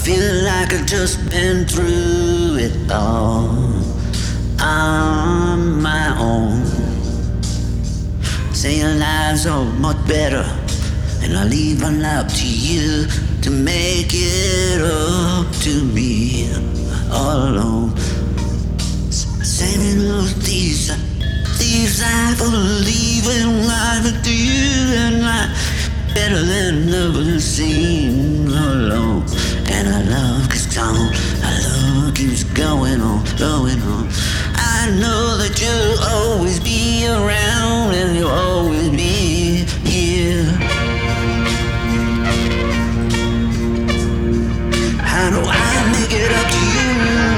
Feel like I've just been through it all on my own. Saying lives are much better, and I leave it up to you to make it up to me all alone. Saving those thieves I believe in life to you, and I better than ever seen alone. And our love keeps on, our love keeps going on, going on. I know that you'll always be around, and you'll always be here. How do I make it up to you?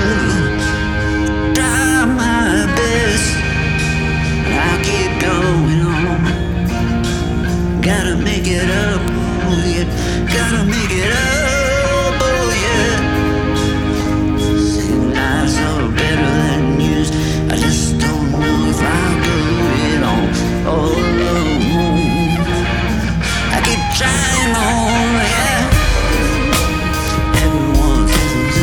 Try my best, and I'll keep going on. Gotta make it up, oh yeah. Gotta make it up, oh yeah. Saying lies are better than yours. I just don't know if I'll do it on. Oh, I keep trying on, yeah. Everyone's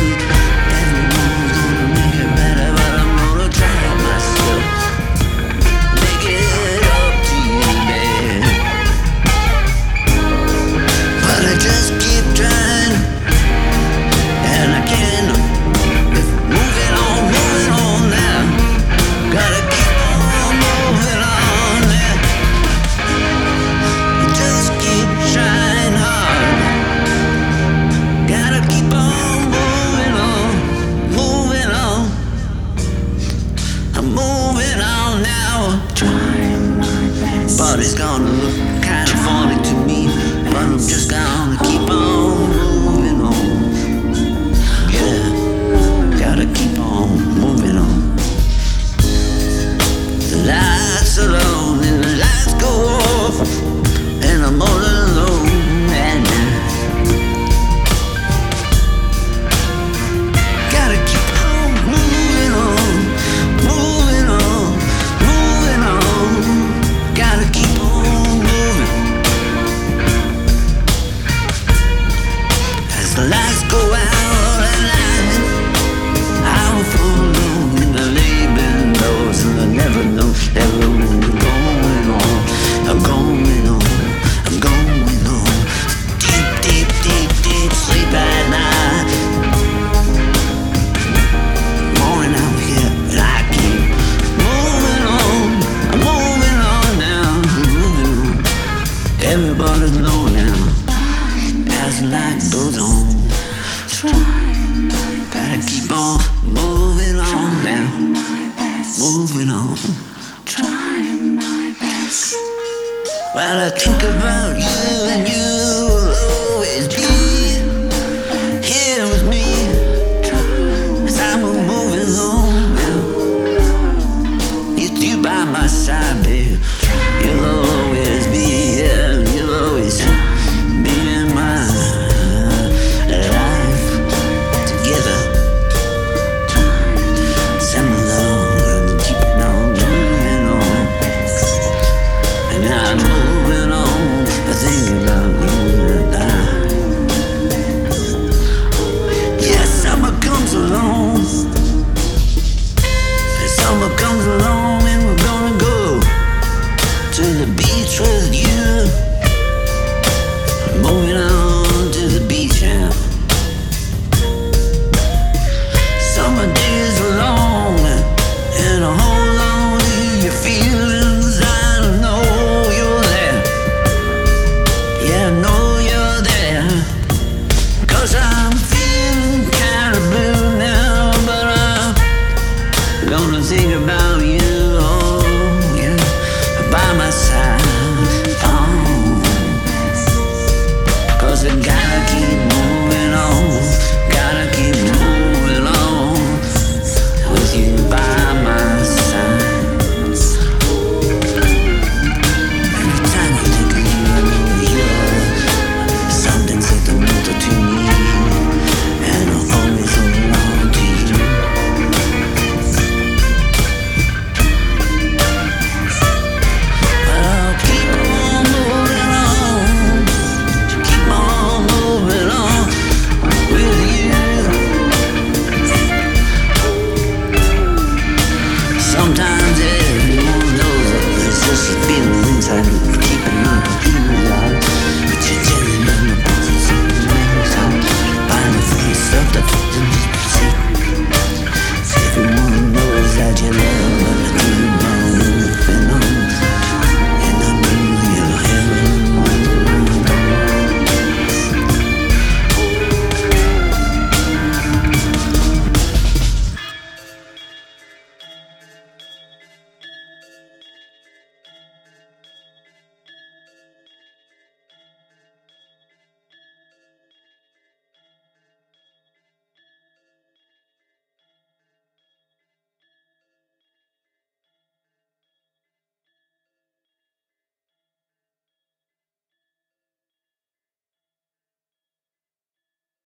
gonna make it better, but I'm gonna try myself. Make it up to you, man. But I just keep trying, and I can't. Moving on now. Gotta keep on moving on now. Just keep trying hard. Gotta keep on moving on, moving on. I'm moving on now. Trying my best, but it's gonna look kinda funny to me. But I'm just gonna keep on moving on. Yeah, gotta keep on moving on. The lights are on and the lights go off, and I'm all alone at night. Gotta keep on moving on, moving on, moving on. Gotta keep on moving. As the lights go out at night, I'll follow in the label doors, and I never know, never know. I'm going on, I'm going on. Deep, deep, deep, deep sleep at night. Morning out here, and I keep moving on. I'm moving on now, moving on. Everybody's low now, as the light goes on. Gotta keep on moving on now, moving on. Trying my best. Well, I think about you and you